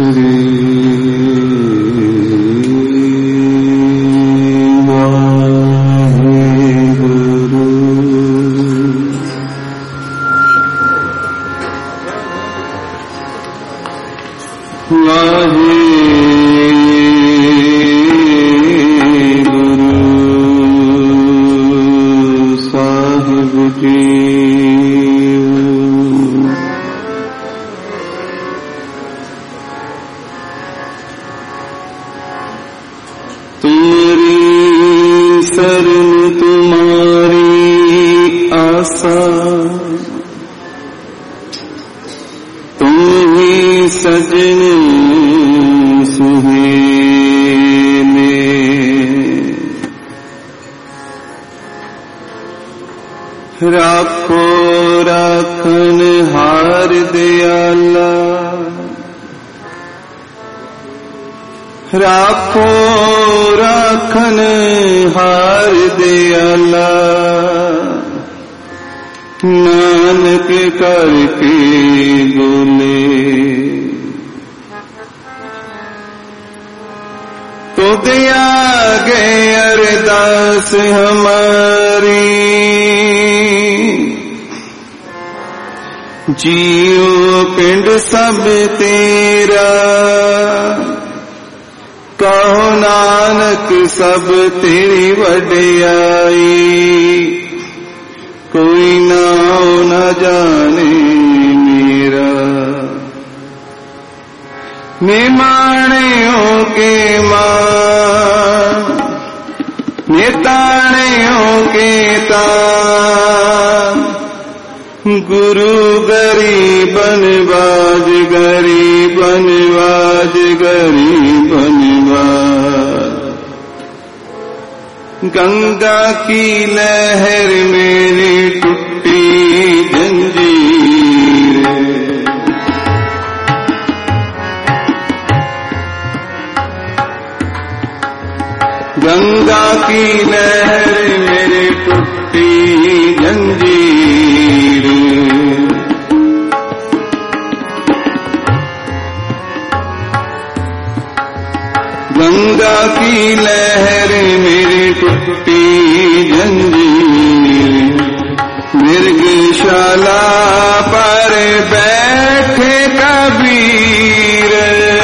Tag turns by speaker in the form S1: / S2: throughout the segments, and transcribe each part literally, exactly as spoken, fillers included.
S1: राखो राखन हार दयाला, राखो राखन हार दयाला, नानक करके बोले तो दया गए अरदास हमारी, जियो पिंड सब तेरा, कहो नानक सब तेरी वडियाई, कोई नाम न जाने मेरा। निमाणियों के मान, निताणियों के तान, गुरु गरीबन बाज गरीबन बाज गरीबन बाज। गंगा की लहर मेरी टूटी जंजीर, गंगा की लहर मेरी टूटी जंजीर, गंगा की लहर मेरी टूटी जंजीर। मृगशाला पर बैठे कबीर,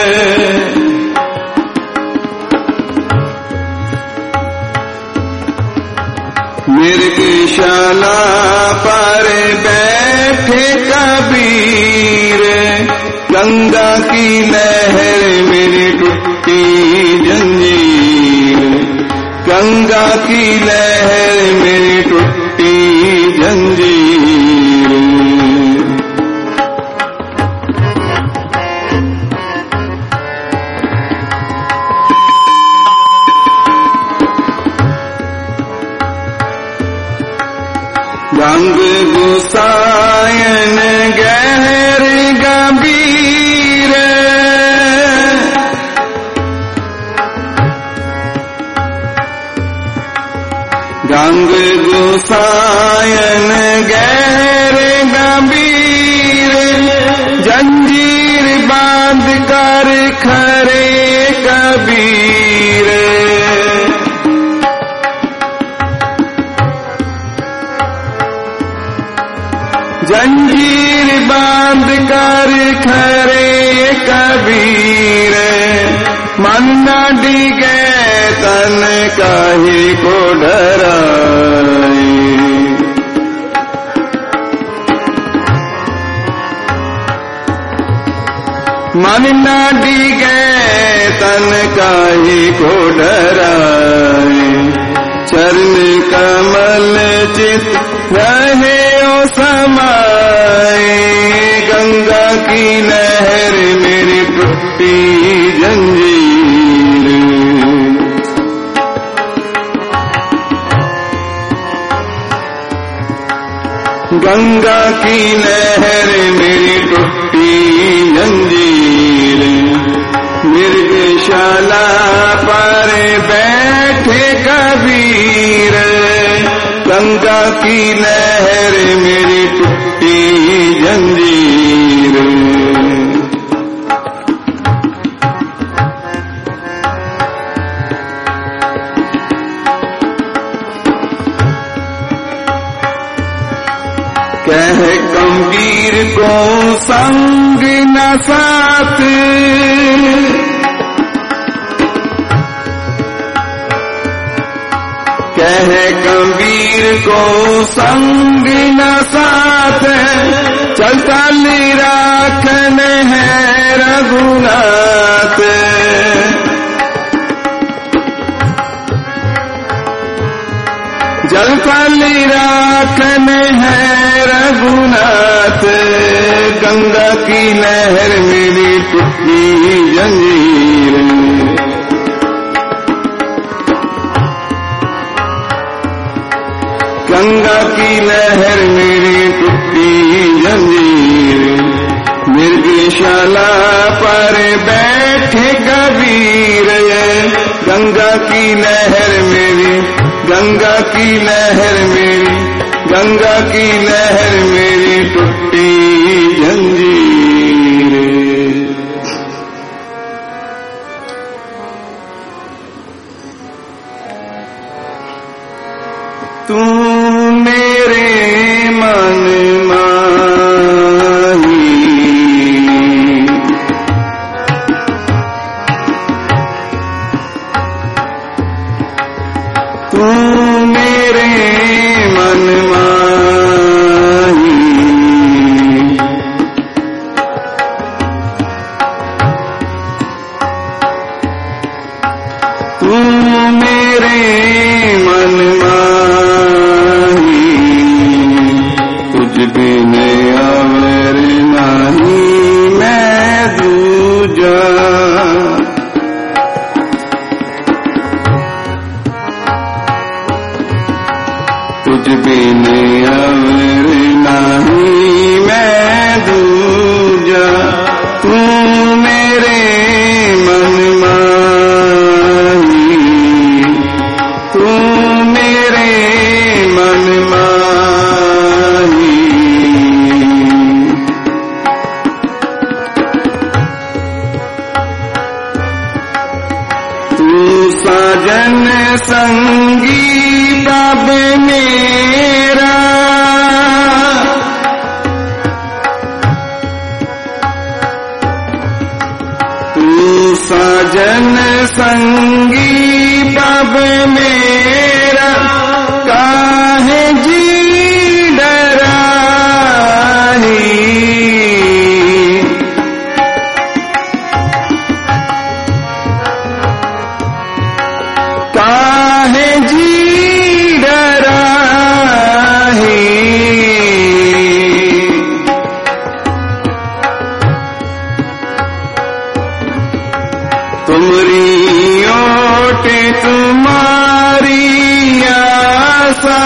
S1: मृगशाला पर बैठे कबीर, गंगा की लहर मेरी टूटी जंजीर, गंगा की लहर मेरी टूटी जंजीर। गंग गुसायन गहर गंभीर, गंग गुसायन गहर गंभीर, जंजीर बांध कर खरे कबीर, जंजीर बांध कर खरे कबीर। मन न डिगे तन काहे को डराए, मन न डिगे तन काहे को डराए। चरण कमल चित रहे ओ समाए, गंगा की लहर मेरी टूटी जंजीर, गंगा की लहर मेरी टूटी जंजीर। मृगशाला पर बैठे कबीर, गंगा की लहर मेरी टूटी जंजीर। कह कबीर को संग न साथ, कह कबीर को संग न साथ, चलता ली राखन है रघुनाथ। जल खाली राखन है रघुनाथ, गंगा की लहर मेरी टूटी जंजीर, गंगा की लहर मेरी टूटी जंजीर। मृगशाला पर बैठे कबीर, गंगा की लहर मेरी, गंगा की लहर मेरी, गंगा की लहर मेरी टूटी जंजीर। तू मेरे मन माही, तू मेरे मन माही, तू मेरे मन माही, तुझ बिन अवर नहीं मैं दूजा। तुझ बिन अवर नहीं मैं दूजा, तू मेरे मन माही, तू मेरे मन माही। तू साजन संगी बाब मेरा, तू साजन संगी बाब मेरा, काहे जी डराही। काहे जी डराही, तुमरी ओट तुम्हारी आशा,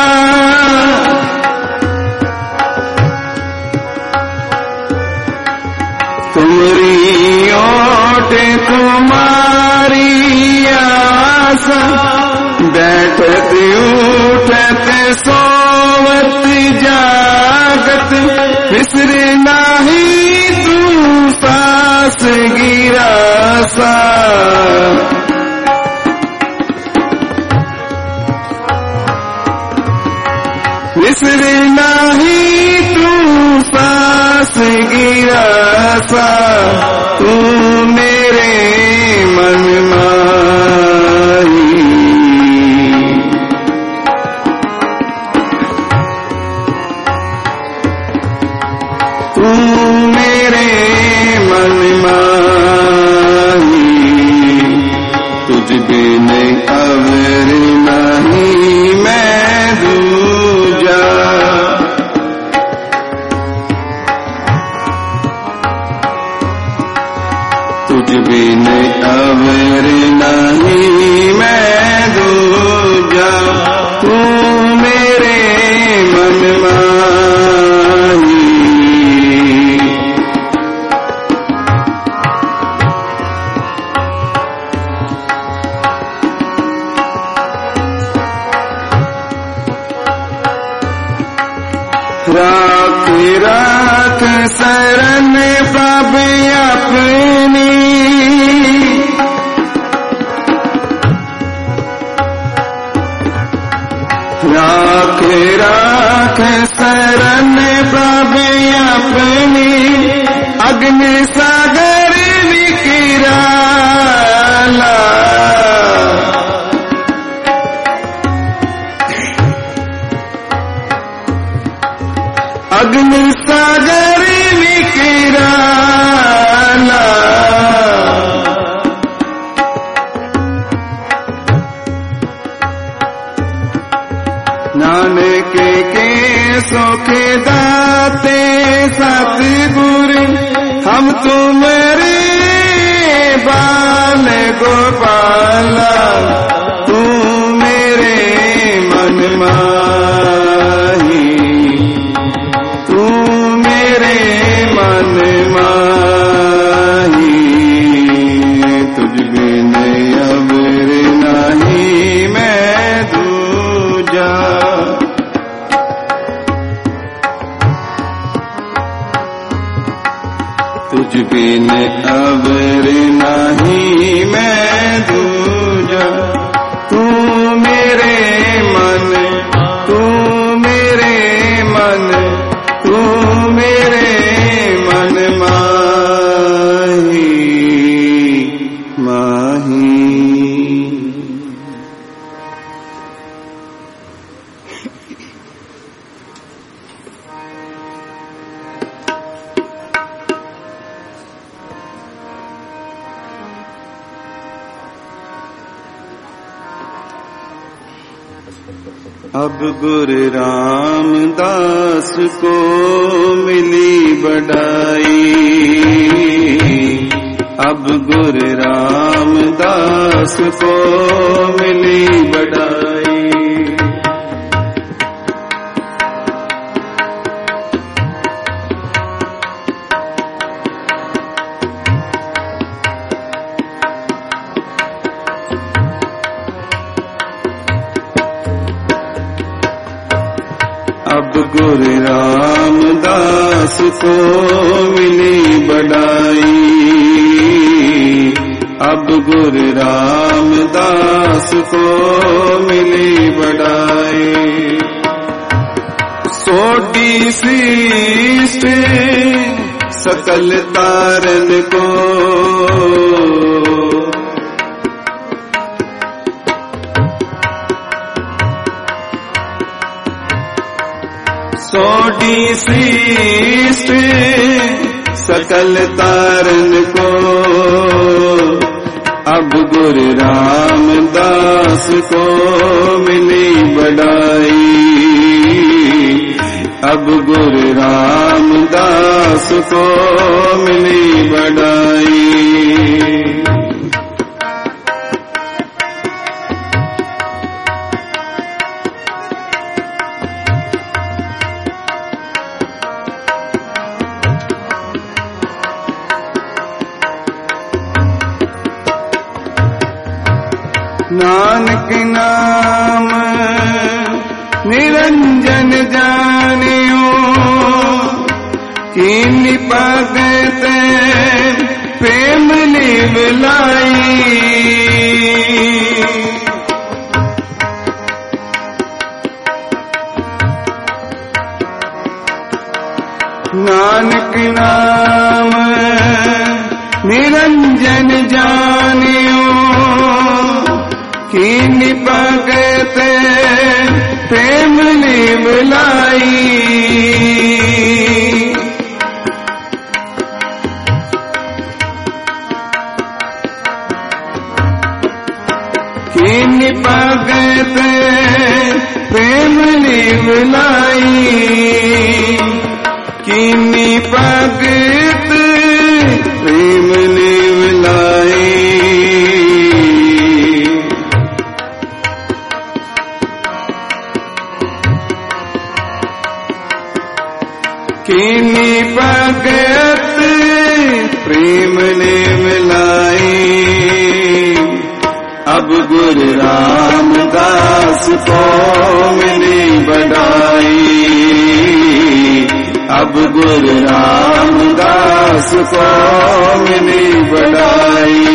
S1: तुमरी ओट तुम्हारी आशा, बैठत उठत सोवत जागत, विसर नाही तू सास गिरासा। विसर नाही तू सास गिरासा, तू मेरे मन माही, तू मेरे मन माही। तुझ बिन अवर नहीं मैं दूजा, तुझ बिन अवर नहीं मैं दूजा, तू मेरे मन माही। राख राख शरण प्रभ अपनी, राख राख राख शरण प्रभु अपनी अग्नि सागर विकिराला अग्नि सागर विकिराला नानक के सुख दाते सतगुरु हम तुम्हारे बाल गोपाला तू मेरे मन माही तू मेरे मन माही तुझ बिन अबर नहीं मैं दूजा तुझ बिन अबर नहीं मैं दूजा तू मेरे मन तू मेरे मन तू मेरे मन माही माही अब गुरु रामदास को मिली बड़ाई अब गुरु रामदास को मिली बड़ाई अब गुरु रामदास को मिली बड़ाई अब गुरु रामदास को मिली बड़ाई सोटी श्रेष्ठ सकल तारन को सोटी श्रेष्ठ सकल तारन को अब गुरु रामदास को मिली बड़ाई अब गुरु रामदास को मिली बड़ाई नानक नाम निरंजन जानियो कीनी भगत प्रेम निवलाई नानक नाम निरंजन जानियो कीनी भगत प्रेम निवलाई कीनी भगत प्रेम निवलाई कीनी भगत प्रेम निवलाई कीनी भगत प्रेम ने मिलाई अब गुरु रामदास को मिली बड़ाई अब गुरु रामदास को मिली बड़ाई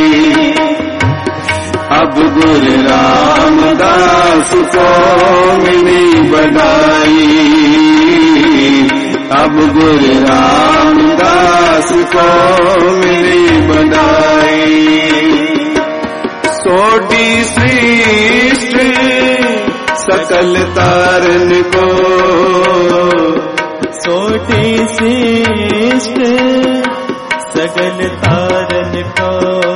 S1: अब गुरु रामदास को मिली बड़ाई अब गुरु रामदास को मिली बधाई। सोटी श्रेष्ठ सकल तारन को,
S2: सोटी श्रेष्ठ सकल तारन को,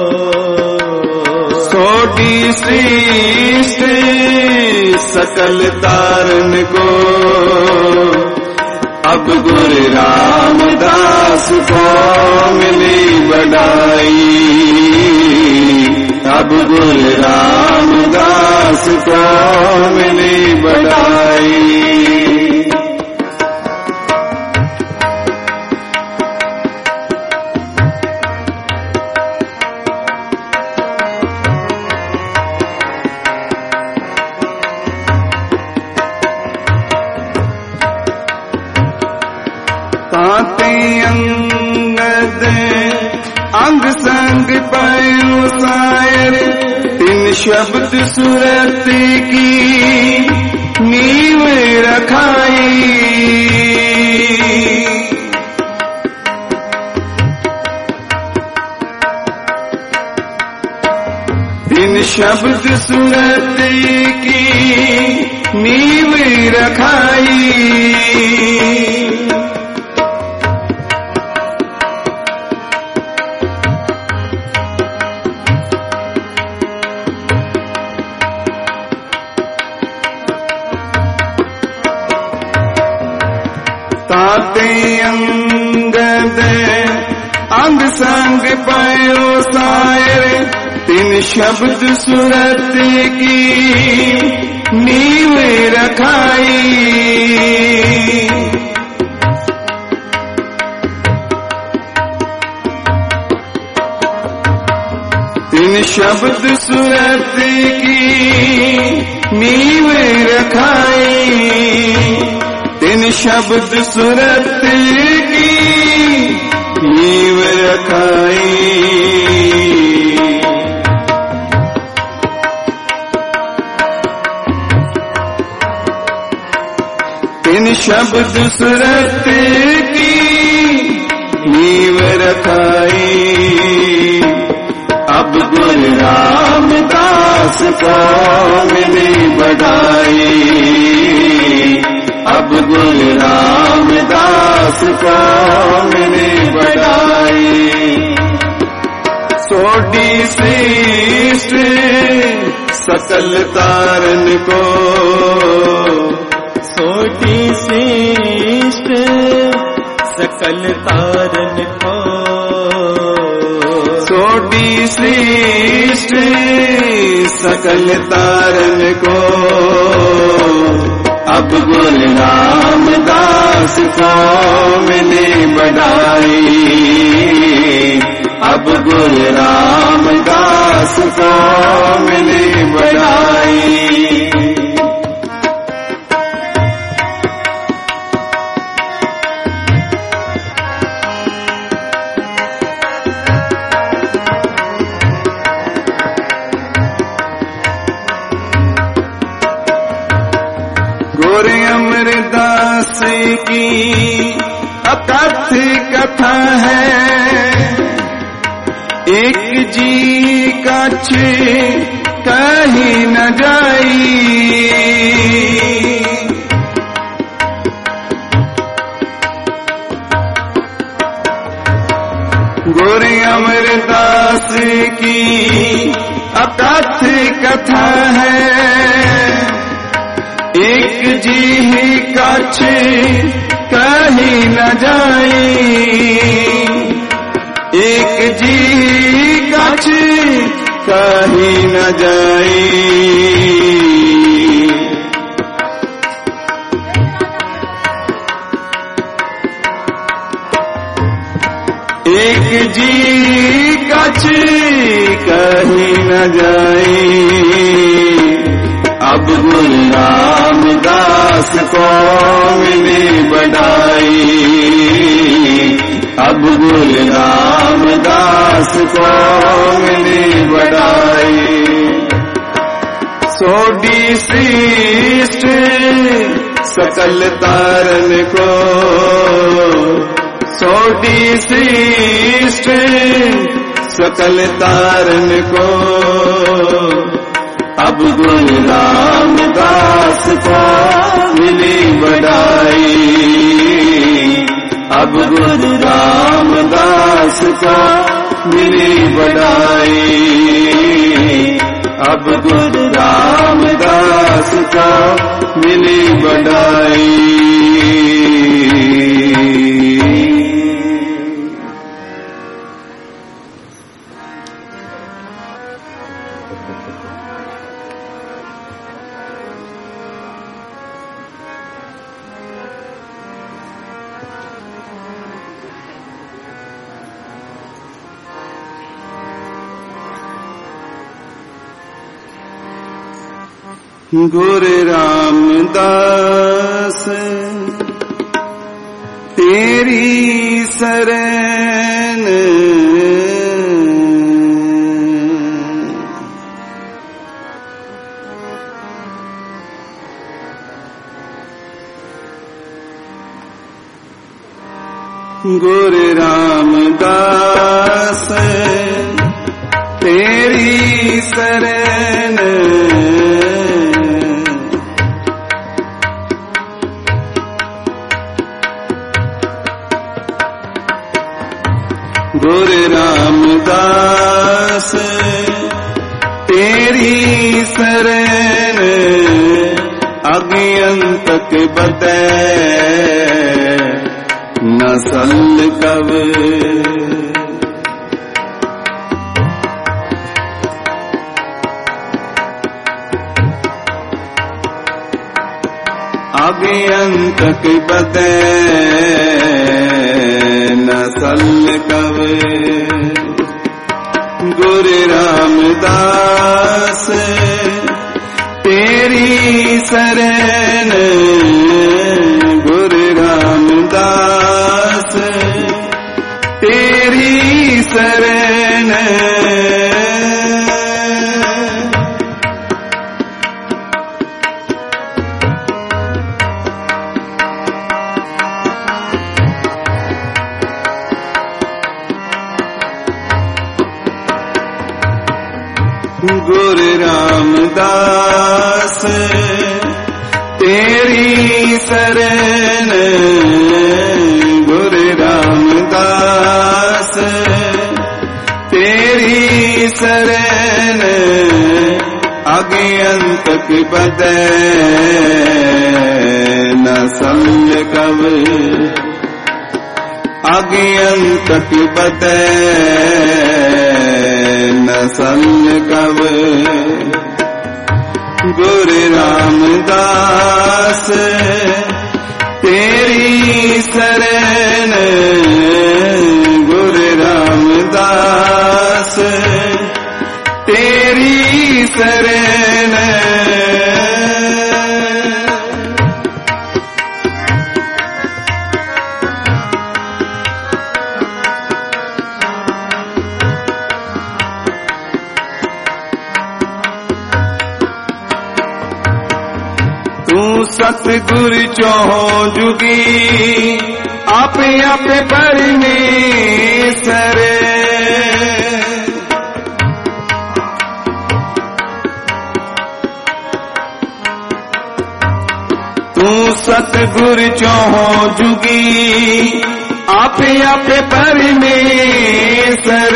S1: सोटी श्रेष्ठ सकल तारन को, अब गुरु रामदास को मिली बधाई। अब गुरु रामदास को मिली बधाई। ताते अंगद अंग संग पायो सायर, तीन शब्द सूरत की नींव रखाई। तीन शब्द सूरत की नींव रखाई। ताते अंगद अंग संग पायो सायर, तीन शब्द सूरत की नींव रखाई। तीन शब्द सूरत की नींव रखाई। तीन शब्द सूरत की नींव रखाई। तीन शब्द सूरत की नींव रखाई। अब गुरु रामदास को मिली बधाई। अब गुरु रामदास को मिली बधाई। सोटी श्रेष्ठ सकल तारन को,
S2: सोटी श्रेष्ठ सकल तारन को,
S1: सोटी श्रेष्ठ सकल तारन को, अब गुरु रामदास को मिली बधाई। अब गुरु रामदास को मिली बधाई। गोरे अमरदास की अकथ कथा है, एक जी कछ कहीं न जाई। गोरे अमरदास की अकथ कथा है, एक जी कछ कहीं न जाई। एक जी कछ कहीं न जाई। एक जी कछ कहीं न जाई। अब गुरु रामदास को मिली बधाई। अब गुरु रामदास को मिली बधाई। सोटी श्रेष्ठ सकल तारन को सोटी सृष्ट सकल तारन को अब गुरु रामदास को मिली बड़ाई अब गुरु रामदास को मिली बड़ाई अब गुरु रामदास को मिली बड़ाई। गुरु रामदास तेरी शरण गुरु रामदास तेरी शरण गुरु रामदास तेरी शरण अज्ञानतक बतै नसल कब अज्ञानतक बतै नसल कब गुरु रामदास तेरी शरण गुरु रामदास तेरी शरण गुरु रामदास तेरी शरण गुरु रामदास तेरी शरण अज्ञानतक बतै नसल कब अज्ञानतक बतै नसल कब गुरु रामदास तेरी शरण गुरु रामदास तेरी शरण सतगुरु चौं जुगी आपे आपे परमेश्वर तू सतगुरु चौं जुगी आपे आपे परमेश्वर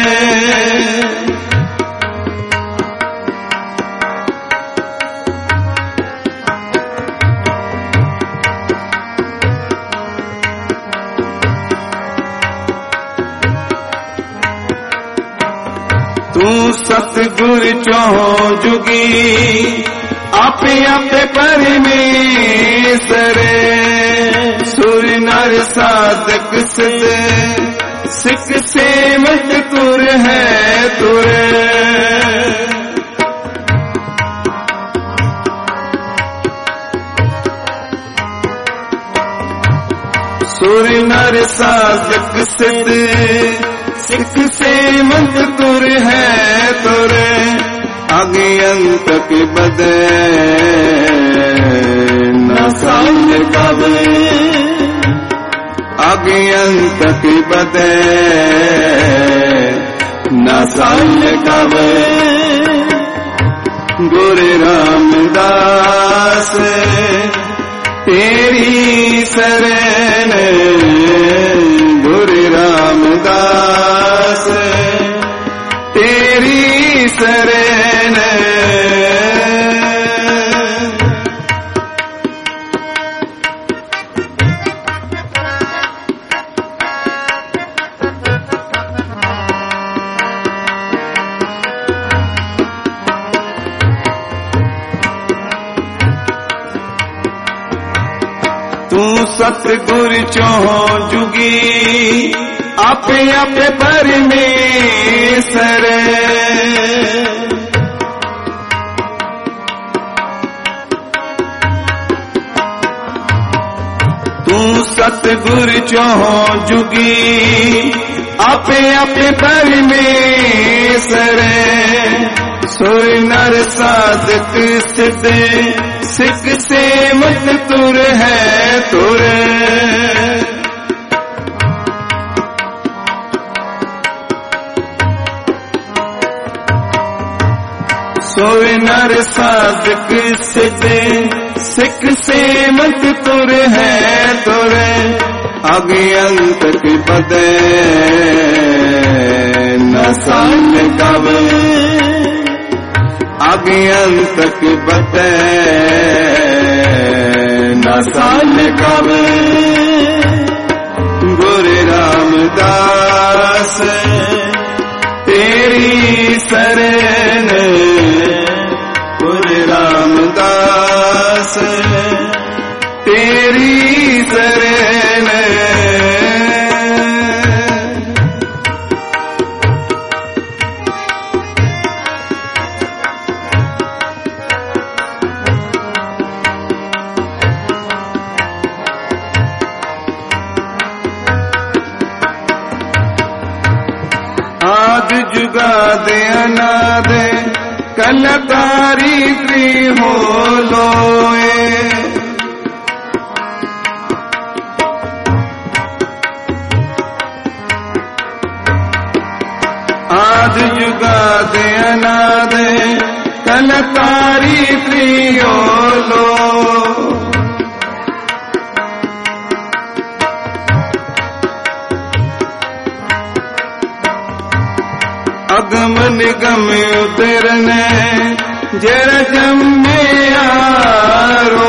S1: तू सतगुरु चौं जुगी आपे आपे परमेश्वर सुर नर साधक सिद्ध सिख सेवक तुर है तुर सुर नर साधक सिद्ध सिख सेवक तुर है तुर अज्ञानतक बतै साल कब आगे अंत की बदे न साल कब गुरु रामदास तेरी शरण गुरु रामदास तेरी शरण सतगुरु चोहो जुगी आपे आपे परमेश्वर तू सतगुरु चोहो जुगी आपे आपे परमेश्वर सुर नर साधक सिद्ध सिख से मत तुर है तुर सोए नर साधक सिद्ध सिख से मत तुर है तुर आगे अंत की बदे न साल कब आगे अंत की बदे न साल कब गुरु रामदास तेरी शरण गुरु रामदास तेरी शरण जुगाद अनाद कलकारी त्री हो लोए आद जुगाद अनाद कलकारी त्री हो लो अगम निगम उतरने जर जमे आरो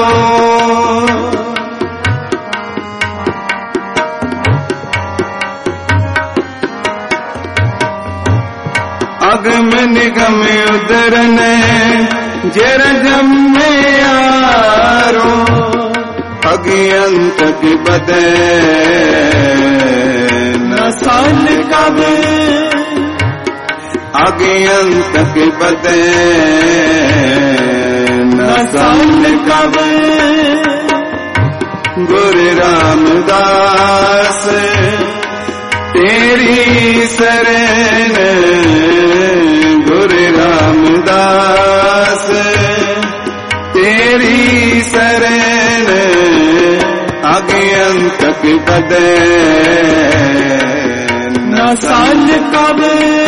S1: अगम निगम उतरने जर जमे आरो अज्ञात की बदे न साल कब आगे अंत के बदे न साल कब गुरु रामदास तेरी शरण गुरु रामदास तेरी शरण आगे अंत के बदे न साल कब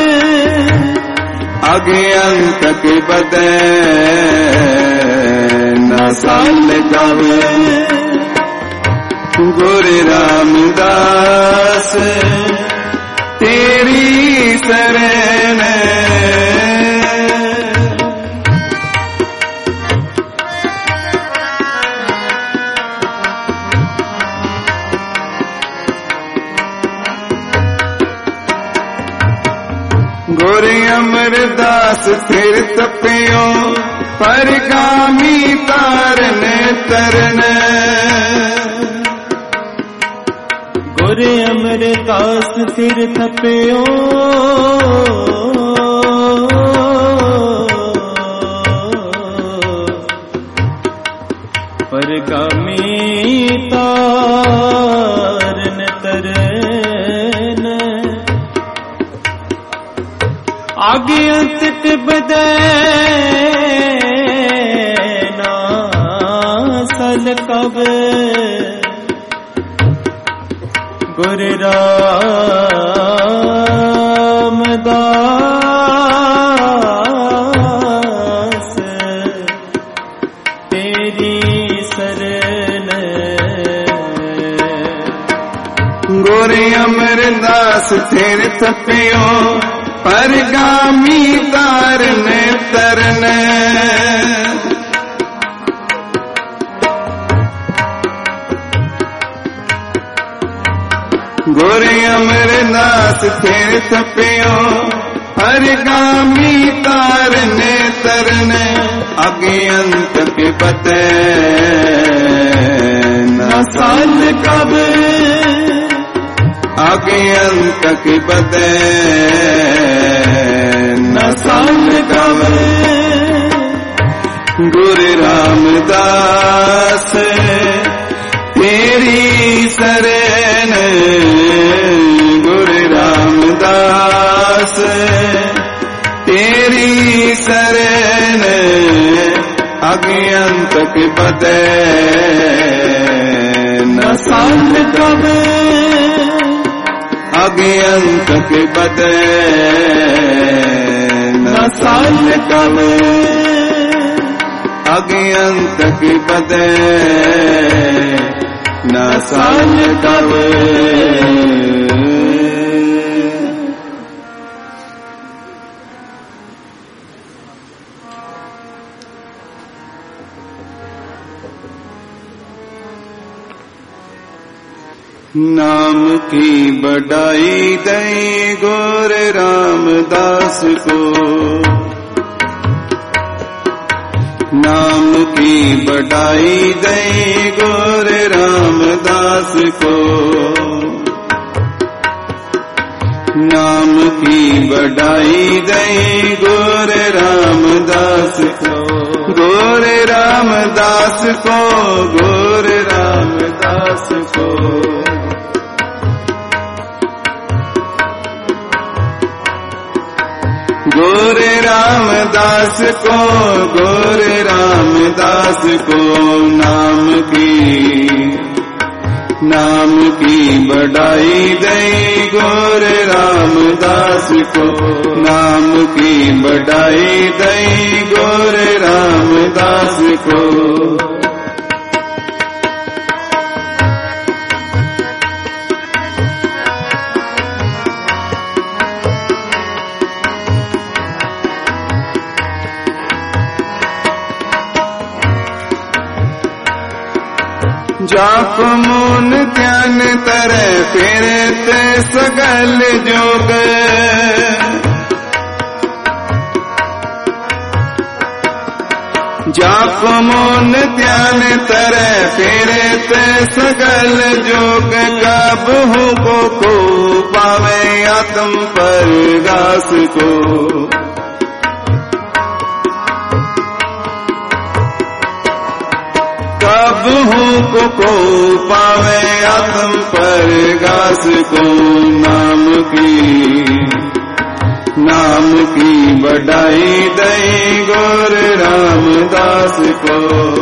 S1: आगे अंत के बदे न साल कब गुरु रामदास तेरी शरण गुरु अमरदास फिर तपियो परगामी तारन तरन
S2: गुरु अमरदास फिर तपियो परगामी तारन तरन आगे अंत बदे ना सल कब कब गुर रामदास तेरी शरण
S1: गुर अमरदास तीर्थ पियो परगामी तारने तरने गुर अमरदास तीर्थ पियो परगामी तारने तरने आगे अंत के पते न साल कब आगे अंत के पते न साल कब गुरु रामदास तेरी शरण गुरु रामदास तेरी शरण आगे अंत के पते न साल कब आगे अंत के पते न साल कब आगे अंत के पते न साल कब नाम की बढ़ाई दई गुर रामदास को नाम की बढ़ाई दई गुर रामदास को नाम की बढ़ाई दई गुर रामदास को गुर रामदास को गुर रामदास को गुर रामदास को गुर रामदास को नाम की नाम की बढ़ाई दई गुर रामदास को नाम की बढ़ाई दई गुर रामदास को जाप मून ध्यान तरे फेरे ते सगल जोग जाप मून ध्यान तरे फेरे ते सगल जोग कब हूँ को को पावे आत्म पर गास को कब हूँ को को पावे आत्म पर गास को नाम की नाम की बढ़ाई दई गुर रामदास को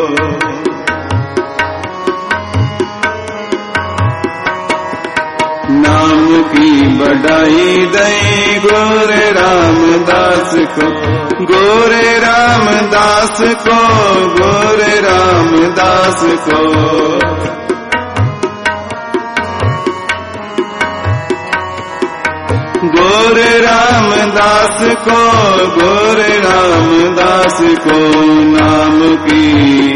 S1: नाम की बढ़ाई दई गुर रामदास को गुर रामदास को गुर रामदास को गुर रामदास को गुर रामदास को नाम की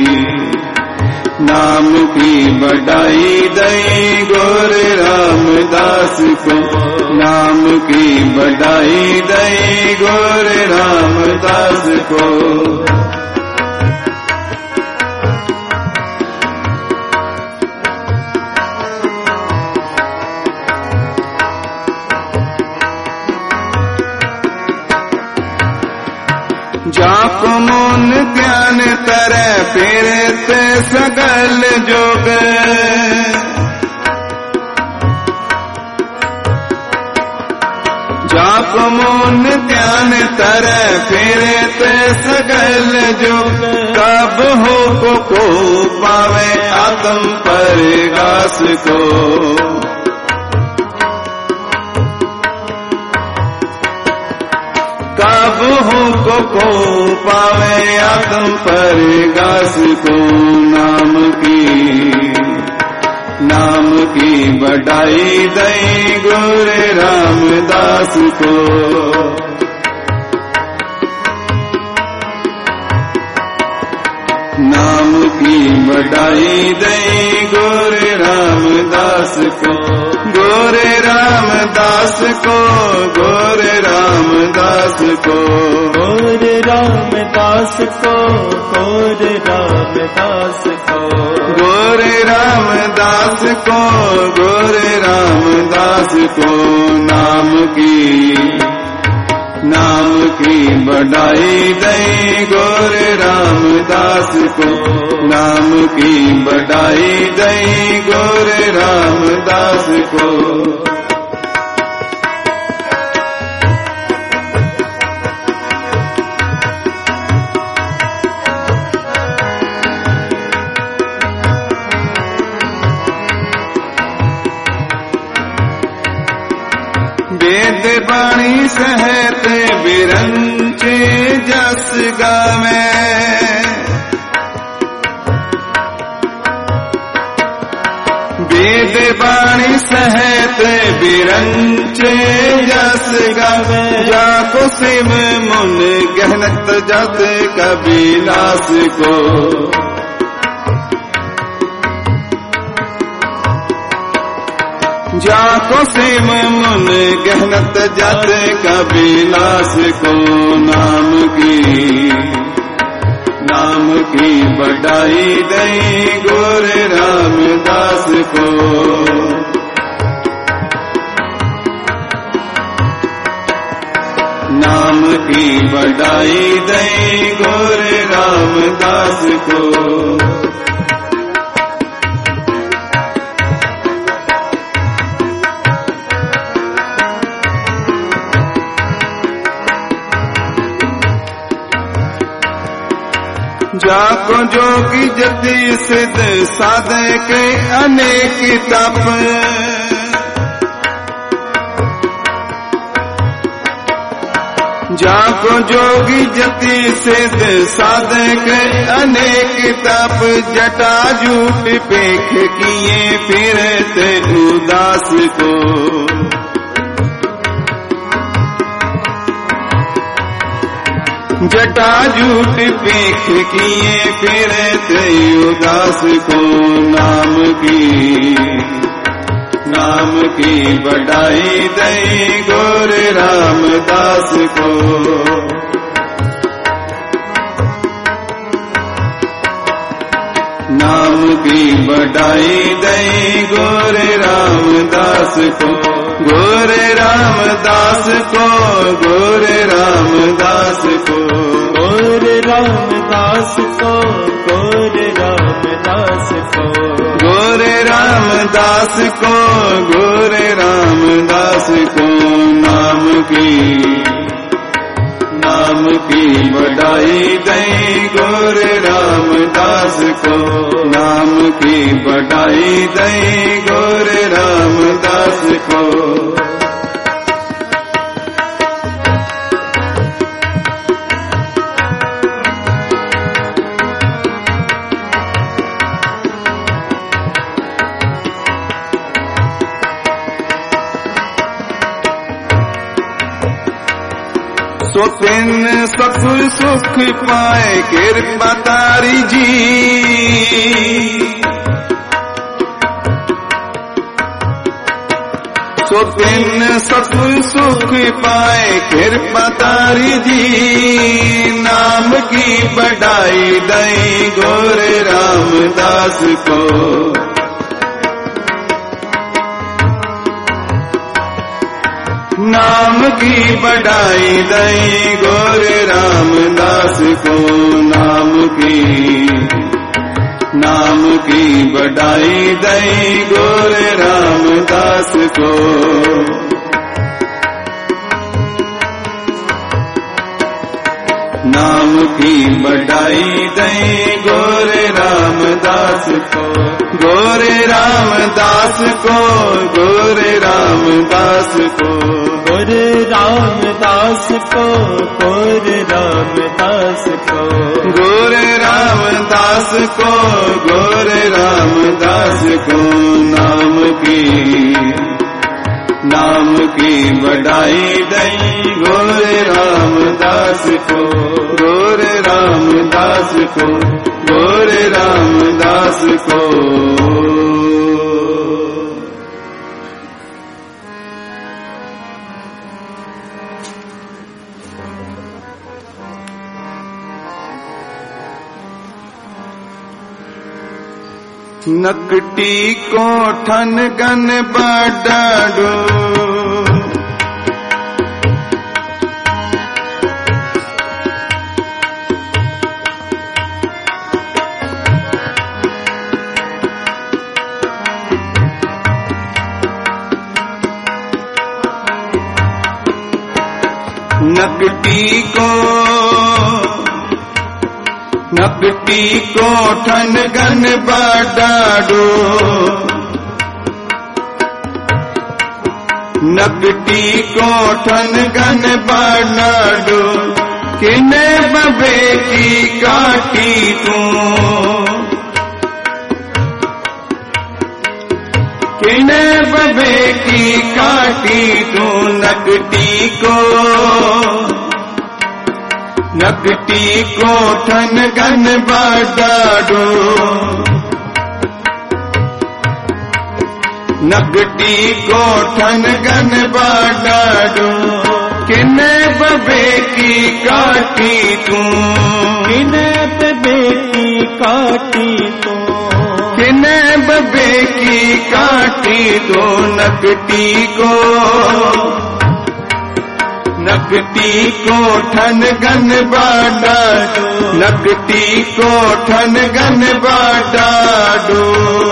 S1: नाम की बढ़ाई दई गुर रामदास को नाम की बढ़ाई दई गुर रामदास को जाप मून ध्यान तरे फेरे ते सगल जोग जाप मून ध्यान तरे फेरे ते सगल जोग कब हो को, को पावे आत्म परगास को। कब हो को, को पावे आत्म परगास को। नाम की नाम की बढ़ाई दई गुरु रामदास को। नाम की बढ़ाई दई गुरु रामदास को। गुरु रामदास को, गुरु रामदास को,
S2: गुरु रामदास को, गुरु रामदास को,
S1: गुरु रामदास को, गुरु रामदास को। नाम की नाम की बढ़ाई दई गुरु रामदास को। नाम की बढ़ाई दई गुरु रामदास को। वेद बाणी सहत बिरंचे जस गावे। वेद बाणी सहत बिरंचे जस गावे। जाको सिम मुन गहनत जत कबीलास को। जाको सिम मुन गहनत जत कबीलास को। नाम की नाम की बढ़ाई दई गुरु रामदास को। नाम की बढ़ाई दई गुरु रामदास को। जाको जोगी जति सिद्ध साधक अनेक तप। जाको जोगी जति सिद्ध साधक अनेक तप। जटा जूट पेख किए फिरते उदास को। जटा जूट पेख किए फिरते उदास को। नाम की नाम की बढ़ाई दई गुरु रामदास को। नाम की बढ़ाई दई गुरु रामदास को। गुरु रामदास को, गुरु रामदास को,
S2: गुरु रामदास को, गुरु रामदास को,
S1: गुरु रामदास को, गुरु रामदास को। नाम की नाम की बढ़ाई दई गुरु रामदास को। नाम की बढ़ाई दई गुरु रामदास को। सो तिन सकुल सुख पाए कृपा तारी जी। सो तिन सकुल सुख पाए कृपा तारी जी। नाम की बढ़ाई दई गुरु रामदास को। नाम की बढ़ाई दई गुरु रामदास को। नाम की नाम की बढ़ाई दई गुरु रामदास को। नाम नाम की बढ़ाई दई गोरे रामदास को, गोरे रामदास को, गोरे रामदास को,
S2: गोरे रामदास को, गोरे रामदास को,
S1: गोरे रामदास को, गोरे रामदास को। नाम की नाम की बढ़ाई दई गोरे रामदास को, गोरे रामदास को, गोरे रामदास को। नकटी को ठन गन बडाडो, नकटी को नकटी को ठन गन बडाडो, नकटी को ठन गन बडाडो। किने बबे की काटी तू, किने बबे की काटी तू। नकटी को नकटी को ठन गन बडाडो, नकटी को ठन गन बडाडो। किने बबे की काटी तू,
S2: किने बबे की काटी तू,
S1: किने बबे की काटी तो। नकटी को नकटी को ठन गन बडाडो, नकटी को ठन गन बडाडो।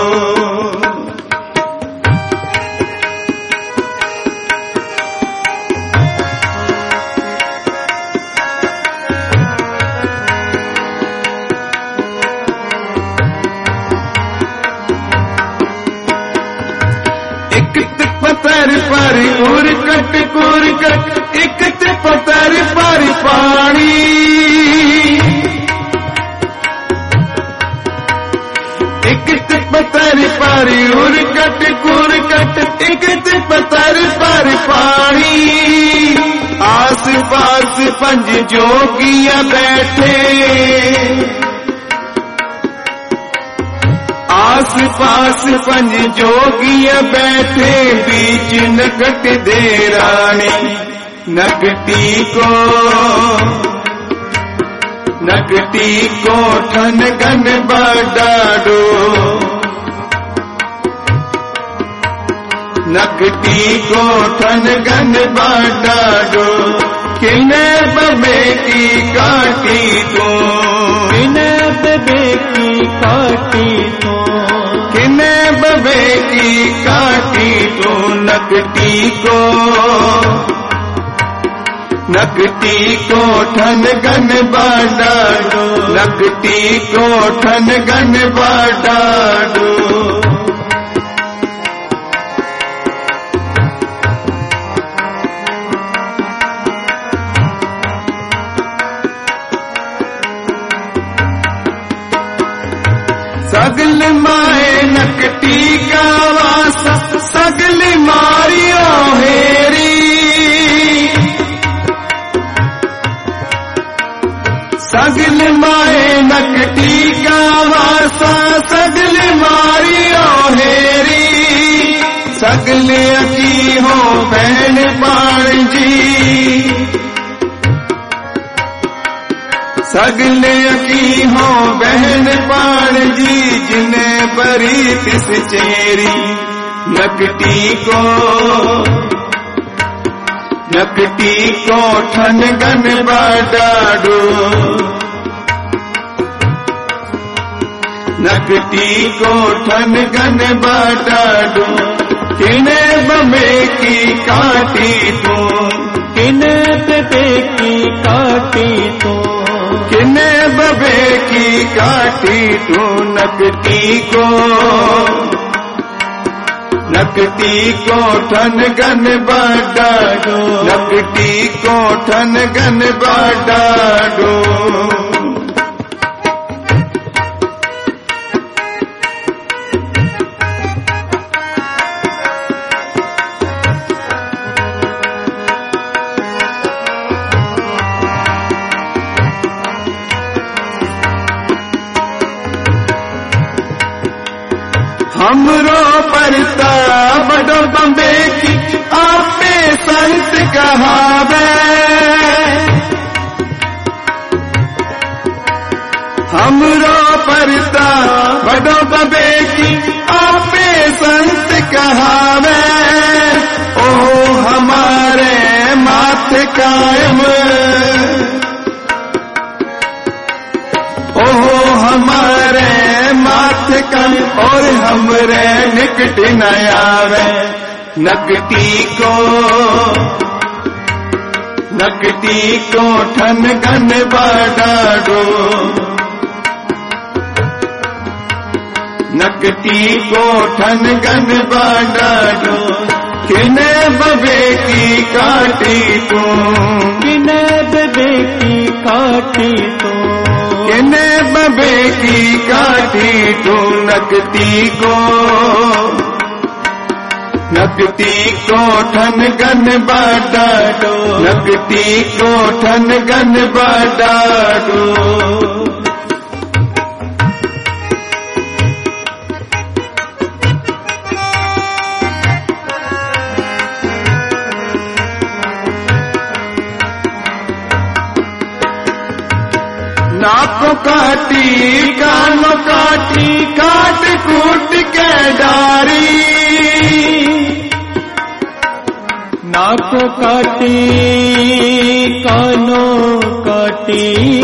S1: पतर पर उरकट कुरकट, एक पतर पर पानी। एक पतर पर उरकट कुरकट, एक पतर पर पानी। आस पास पंज जोगिया बैठे, आस पास पंज जोगिया बैठे। बीच नकट दे रानी, नकटी को नकटी को ठन गन बडाडो, नकटी को ठन गन बडाडो। किने बबे की काटी तू,
S2: किने बबे की काटी तू,
S1: किने बबे की काटी तो। नकटी को नकटी को ठन गन बडाडो, नकटी को ठन गन बडाडो। सगल माए नकटी का वासा, सगल मारियो हेरी। सगल माए नकटी का वासा, सगल मारियो हेरी। सगल अकी हो बहन पाण जी, सगले की हो बहन पाण जी। जिने बरी तिस चेरी, नकटी को नकटी को ठन गन बडाडो, नकटी को ठन गन बडाडो। किने बबे की काटी तू,
S2: किने बबे की काटी तू,
S1: किने बबे की काटी तू नकटी को, नकटी को ठन गन बाडाडो, नकटी को ठन गन बाडाडो। हमरो परता बड़ो बम्बे की आपे संत कहावे, हमरो परता बड़ो बम्बे की आपे संत कहावे। ओ हमारे माथे कायम, ओ हमारे माथे कम और हमरे निकट न आवे। नकटी को, नकटी को ठन गन बाडाडो, नकटी को ठन गन बाडाडो। किने बबे की काटी तू,
S2: किने बबे की काटी तू,
S1: किने बबे की काटी तू नकटी को, नकटी को ठन गन बाडाडो, नकटी को ठन गन बाडाडो। नाको काटी कानो काटी काट कूट के डारी,
S2: नाको काटी कानो काटी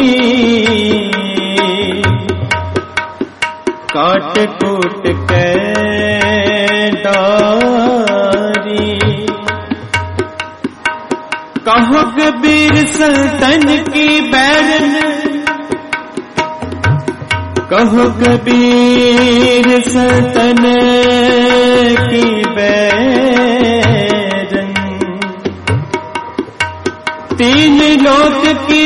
S2: काट कूट के डारी। कहो कबीर सल्तन की बैरन, कहो कबीर सल्तन की बैरन, तीन लोक की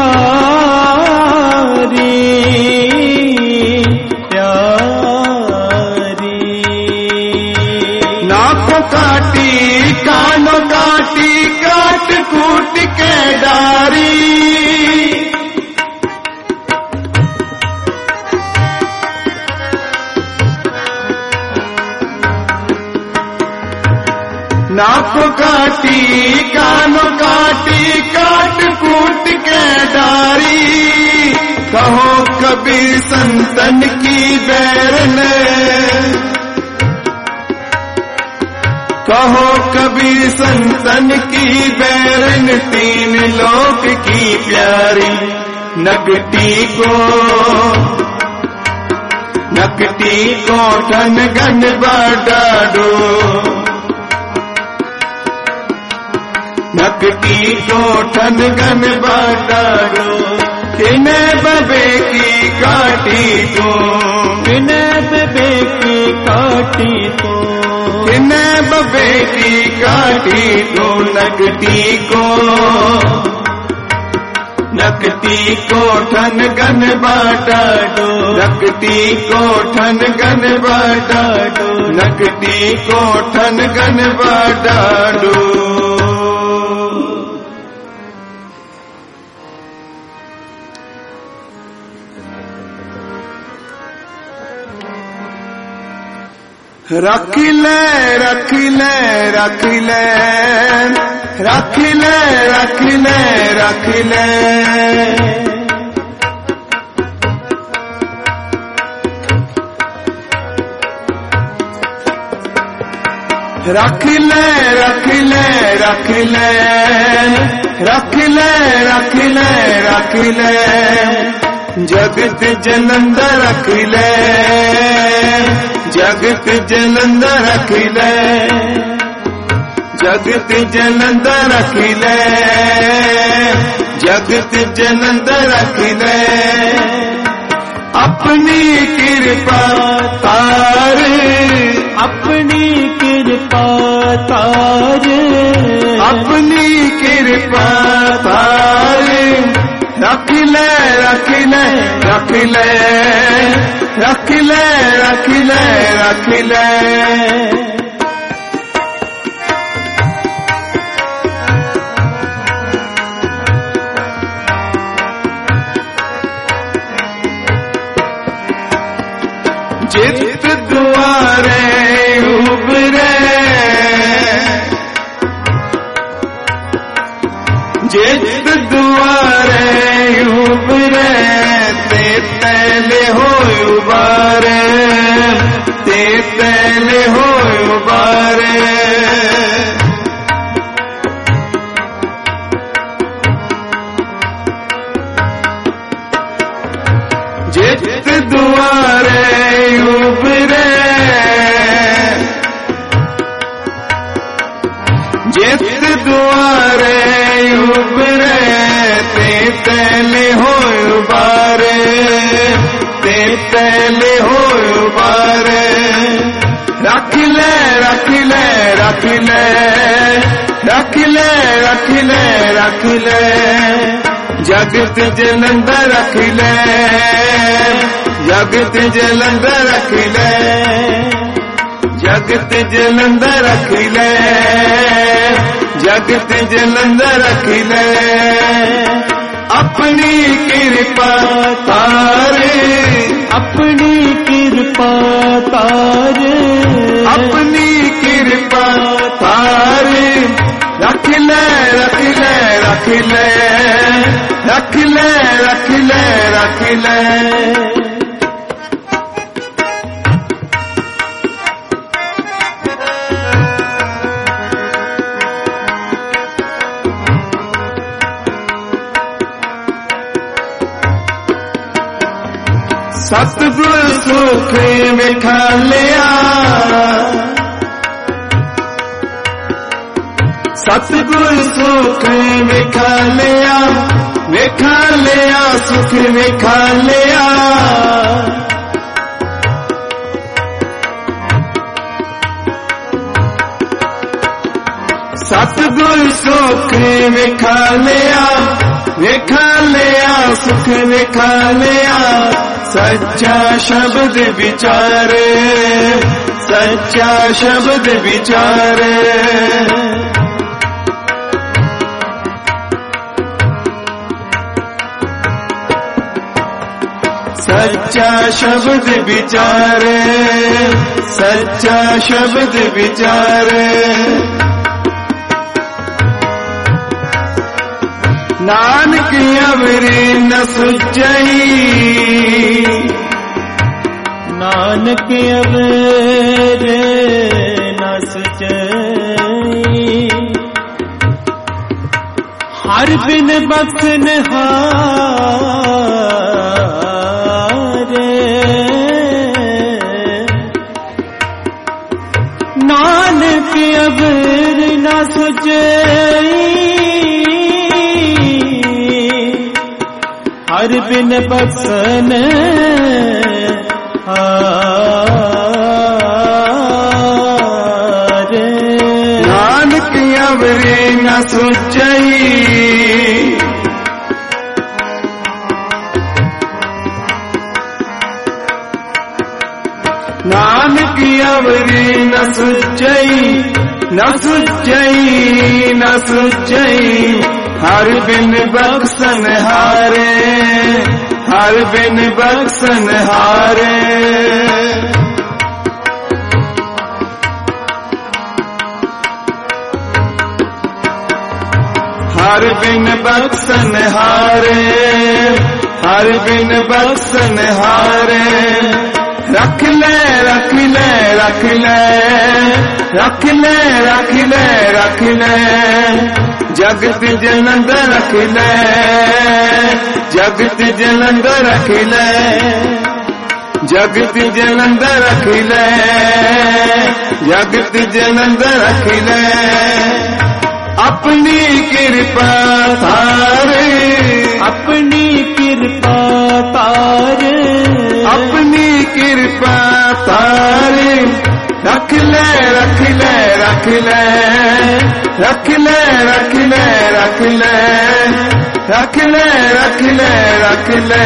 S2: प्यारी प्यारी।
S1: नाको काटी कानो काटी काट कूट के डारी, नाको काटी कानो काटी काट कूट के डारी। कहो कबीर संतन की बैरन, कहो कबीर संतन की बैरन, तीन लोक की प्यारी। नकटी को, नकटी को ठन गन बाडाडो, नकटी को ठन गन बाडाडो। किने बबे की काटी तू,
S2: किने बबे की काटी तू,
S1: किने बबे की काटी तू नकटी को, नकटी को ठन गन बाडाडो, नकटी को ठन गन बाडाडो, नकटी को ठन गन बाडाडो। रख ले रख ले रख ले रख ले रख ले रख ले, रख ले रख ले रख ले रख ले रख ले रख ले, जगत जलंद रख ले, जगत जलंद रख ले, जगत जलंद रख ले, जगत जलंधर रख ले अपनी कृपा तार
S2: अपनी कृपा तार
S1: अपनी कृपा तार रख ले रख ले रख ले रख ले रख ले रख ले जित द्वारे उबरे जित द्वारे उबरे ते तैले हो उबारे ते तैले हो उबारे जित द्वारे उबरे जित द्वारे उबरे ते तैले हो उबारे ते तैले हो उबारे रख ले रख ले रख ले रख ले रख ले रख ले जगत जलंधर रख ले जगत जलंधर रख ले जगत जलंधर रख ले जगत जलंधर रख ले अपनी कृपा तारे
S2: अपनी कृपा तारे
S1: अपनी कृपा तारे रख ले रख ले रख ले रख ले रख ले रख ले सतगुर सुख विखा लिया सतगुर सुख विखा लिया विखा लिया सुख विखा लिया सतगुर सुख विखा लिया विखा लिया सुख विखा लिया सच्चा शब्द विचारे सच्चा शब्द विचारे सच्चा शब्द विचारे सच्चा शब्द विचारे नानक अवरी न सुचई
S2: नानक अवरे न सुचई हर बिन बख्शन हारे नानक अवर न सुचई हर बिन बख्शन हारे
S1: नानक अवरे न सुचई नानक अवरे न सुचई न सुचई न सुचई हर बिन बख्शन हारे हर बिन बख्शन हारे हर बिन बख्शन हारे हर बिन बख्शन हारे रख ले रख ले रख ले रख ले रख ले रख ले जगत जलंधर रख ले जगत जलंधर रख ले जगत जलंधर रख ले जगत जलंधर रख ले अपनी कृपा थारे,
S2: अपनी कृपा तारे,
S1: अपनी कृपा थारे। रख ले रख ले रख ले रख ले रख ले रख ले रख ले रख ले रख ले।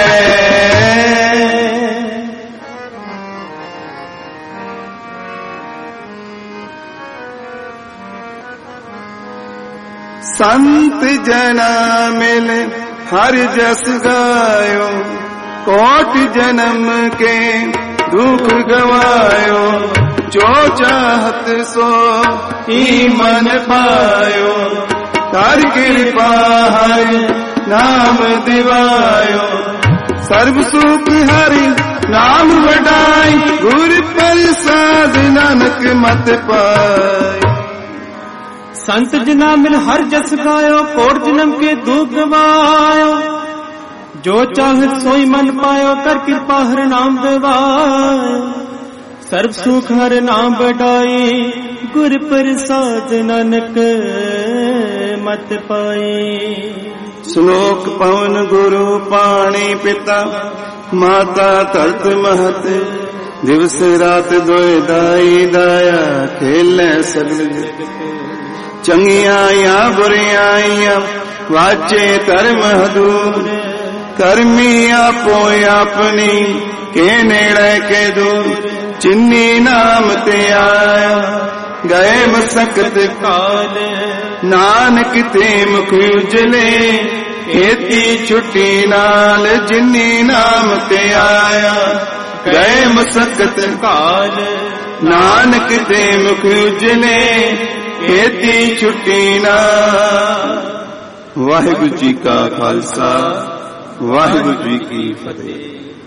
S1: संत जना मिले हर जस गायो, कोट जन्म के दुख गवायो। जो चाहत सो ही मन पायो, तार कृपा हर नाम दिवायो। सर्व सुख हरि नाम बढ़ाई, गुर प्रसाद नानक मत पाई।
S2: संत जना मिल हर जस गायो, कोट जन्म के दुख गवायो। जो चाहत सोई मन पायो, कर कृपा हर नाम दिवायो। सर्व सुख हर नाम बढ़ाई, गुर प्रसाद नानक मत पाई।
S1: श्लोक पवन गुरु पाणी पिता, माता तरत महत। दिवस रात दोए दाई दाया, खेले सगल चंगियां या बुरियां, वाचे धर्म हदूर। कर्मी आपो अपनी, के नेड़े के दूर। चिन्नी नाम ते आया, गए मसकत काल। नानक ते मुख उजले, खेती छुट्टी नाल। जिन्नी नाम ते आया, गए मसकत काल। नानक ते मुख उजले, खेती छुट्टी नाल। वाहिगुरु जी का खालसा, वाहिगुरु जी की फतेह।